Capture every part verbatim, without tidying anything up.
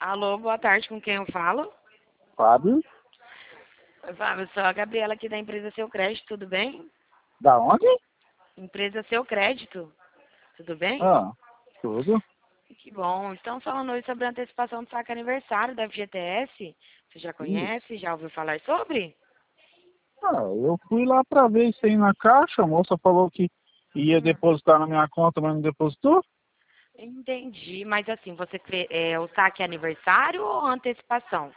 Alô, boa tarde, com quem eu falo? Fábio? Oi, Fábio, eu sou a Gabriela aqui da empresa Seu Crédito, tudo bem? Da onde? Empresa Seu Crédito, tudo bem? Ah, tudo. Que bom. Estamos falando hoje sobre a antecipação do saque aniversário da F G T S. Você já Isso. conhece? Já ouviu falar sobre? Ah, eu fui lá pra ver isso aí na caixa, a moça falou que ia Hum, depositar na minha conta, mas não depositou. entendi, mas assim, você crê, é o saque aniversário ou antecipação?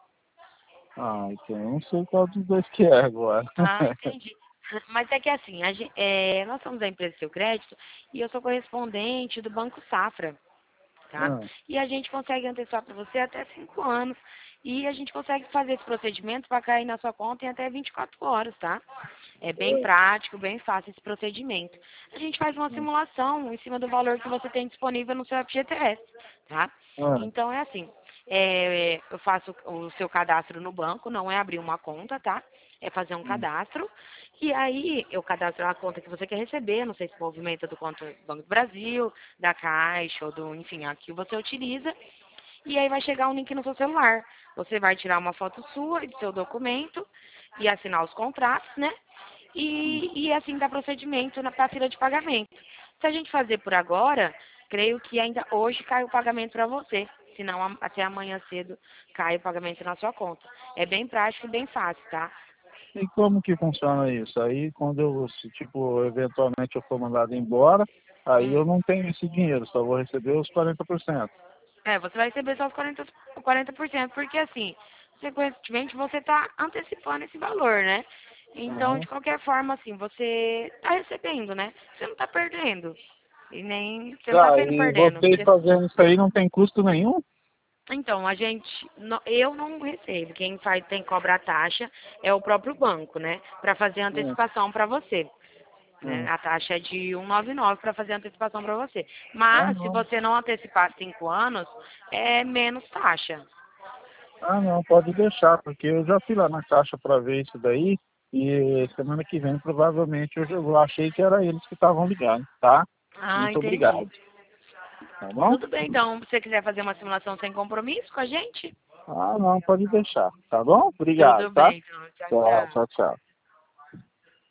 Ah, então eu não sei qual dos dois que é agora. Ah, entendi. Mas é que assim, a gen- é, nós somos a empresa Seu Crédito e eu sou correspondente do Banco Safra. Tá? Ah, E a gente consegue antecipar para você até cinco anos. E a gente consegue fazer esse procedimento para cair na sua conta em até vinte e quatro horas, tá? É bem prático, bem fácil esse procedimento. A gente faz uma simulação em cima do valor que você tem disponível no seu F G T S, tá? ah, Então é assim, é, eu faço o seu cadastro no banco, não é abrir uma conta, tá? É fazer um hum, cadastro. E aí eu cadastro a conta que você quer receber, não sei se movimenta do conta do Banco do Brasil, da Caixa ou do, enfim, a que você utiliza. E aí vai chegar um link no seu celular. Você vai tirar uma foto sua e do seu documento e assinar os contratos, né? hum. E, e assim dá procedimento na pra fila de pagamento. Se a gente fazer por agora, creio que ainda hoje cai o pagamento para você. Senão a- até amanhã cedo cai o pagamento na sua conta. É bem prático e bem fácil, tá? E como que funciona isso? Aí quando eu, se, tipo, eventualmente eu for mandado embora, aí Hum. eu não tenho esse dinheiro, só vou receber os quarenta por cento. É, você vai receber só os quarenta, quarenta por cento, porque assim, consequentemente você está antecipando esse valor, né? Então, de Aham. qualquer forma, assim, você está recebendo, né? Você não está perdendo. E nem. Você não está Tá, saindo e perdendo. vocês Porque, fazendo isso aí não tem custo nenhum? então, a gente. no- Eu não recebo. Quem faz, tem que cobrar taxa é o próprio banco, né? Para fazer a Hum, antecipação para você. Né? hum. A taxa é de cento e noventa e nove para fazer a antecipação para você. Ah, Mas, se não. você não antecipar cinco anos, é menos taxa. Ah, não, pode deixar, porque eu já fui lá na caixa para ver isso daí e semana que vem provavelmente eu, já- eu achei que era eles que estavam ligando, tá? Ah, Muito entendi. obrigado, tá bom? Tudo bem, então, se você quiser fazer uma simulação sem compromisso com a gente, Ah, não, pode deixar, tá bom? Obrigado, tudo tá? bem, então. Tchau, Tchau, tchau. tchau, tchau.